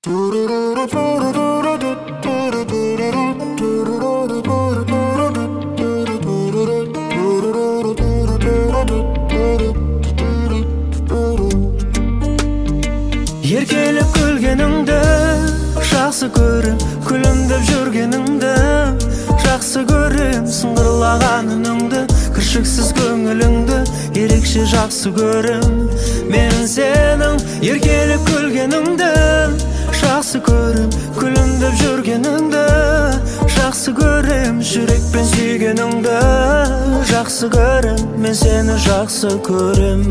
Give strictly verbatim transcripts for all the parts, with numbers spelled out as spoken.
Еркелеп күлгеніңді жақсы көрем, күлімдеп жүргеніңді жақсы көрем, сыңғырлаған үніңді, кіршіксіз көңіліңді ерекше жақсы көрем. Мен сенің еркелеп күлгеніңді жақсы көрем, күлімдеп жүргеніңді жақсы көрем, жүрекпен сүйгеніңді жақсы көрем. Мен сені жақсы көрем.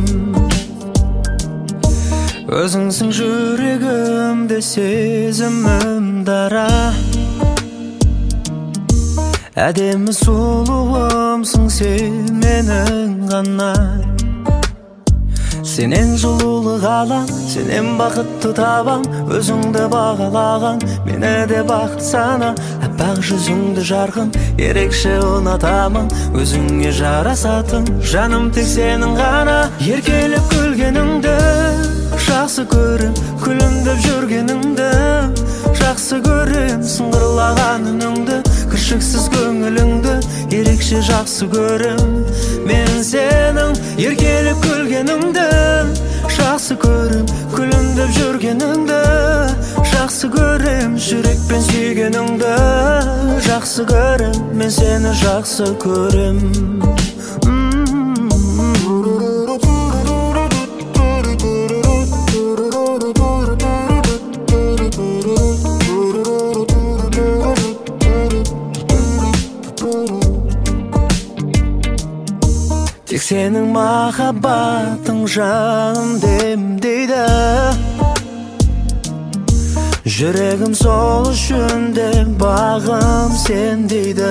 Өзіңсің жүрегімде сезімім дара, әдемі сұлуымсың сен менің ғана. Сенен жылулық алам, сенен бақытты табам, өзіңді бағалаған мені де бақыт сана. Аппақ жүзіңді жарқын ерекше ұнатамын, өзіңе жарасатын жаным тек сенің ғана. Еркелеп күлгеніңді жақсы көрем, күлімдеп жүргеніңді жақсы көрем, сыңғырлаған үніңді, кіршіксіз көңіліңді ерекше жақсы көрем. Мен сенің еркелеп күлгеніңді жақсы көрем, күлімдеп жүргеніңді жақсы көрем, жүрекпен сүйгеніңді жақсы көрем. Мен сені жақсы көрем. Тек сенің махаббатың жаным демдейді, жүрегім сол үшін де бағым сен дейді.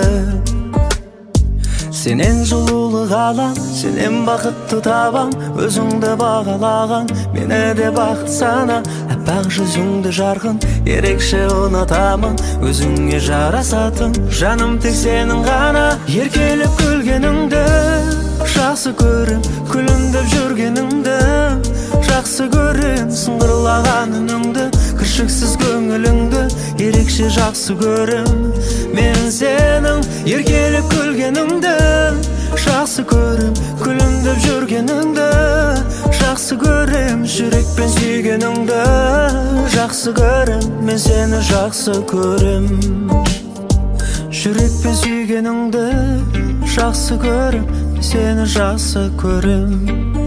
Сенен жылулық алам, сенен бақытты табам, өзіңді бағалаған мені де бақыт сана. Аппақ жүзіңді жарқын ерекше ұнатамын, өзіңе жарасатын жаным тек сенің ғана. Еркелеп күлгеніңді жақсы көрем, күлімдеп жүргеніңді жақсы көрем, сыңғырлаған үніңді, кіршіксіз көңіліңді ерекше жақсы көрем. Мен сенің еркелеп күлгеніңді жақсы көрем, күлімдеп жүргеніңді жақсы көрем, жүрекпен сүйгеніңді жақсы көрем. Мен сені жақсы көрем. Жүрекпен сүйгеніңді жақсы көрем, сені жақсы көрем.